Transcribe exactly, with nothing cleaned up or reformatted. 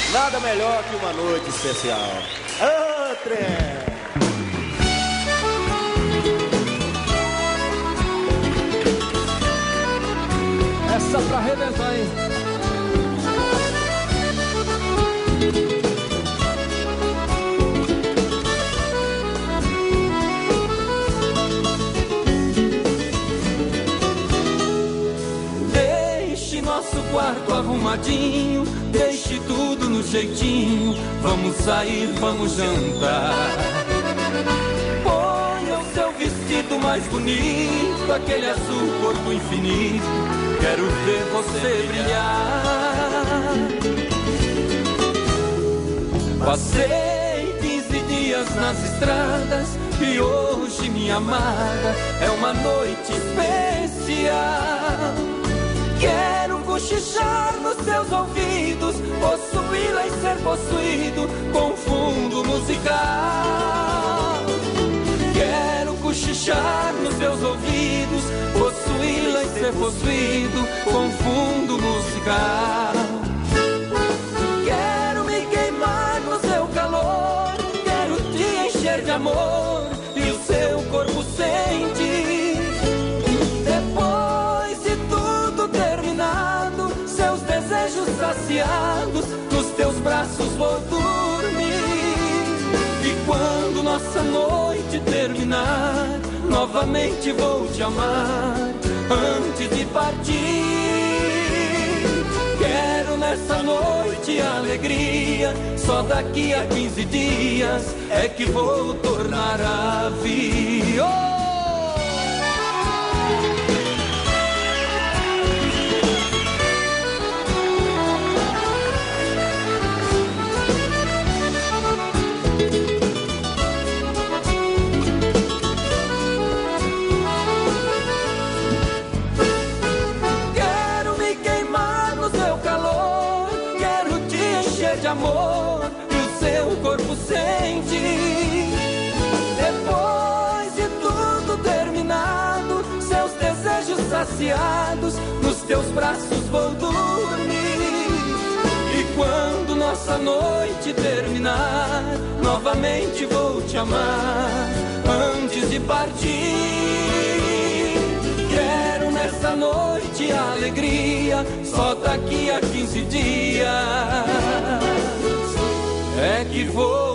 Nada melhor que uma noite especial. Ô, trem! Essa pra arrebentar, hein? Deixe nosso quarto arrumadinho, deixe tudo no jeitinho. Vamos sair, vamos jantar. Ponha o seu vestido mais bonito, aquele azul corpo infinito. Quero ver você brilhar. Passei quinze dias nas estradas e hoje, minha amada, é uma noite especial. Quero cochichar nos seus ouvidos, possuí-la e ser possuído com fundo musical. Quero cochichar nos seus ouvidos, possuí-la e ser possuído com fundo musical. Quero me queimar no seu calor, quero te encher de amor e o seu corpo sente. Depois de tudo terminado, seus desejos saciados, nos teus braços vou dormir. E quando nossa noite terminar, novamente vou te amar antes de partir. Quero nessa noite alegria, só daqui a quinze dias é que vou tornar a vir. Oh! Amor, e o seu corpo sente. Depois de tudo terminado, seus desejos saciados, nos teus braços vou dormir. E quando nossa noite terminar, novamente vou te amar antes de partir. Quero nessa noite alegria, só daqui a quinze dias é que vou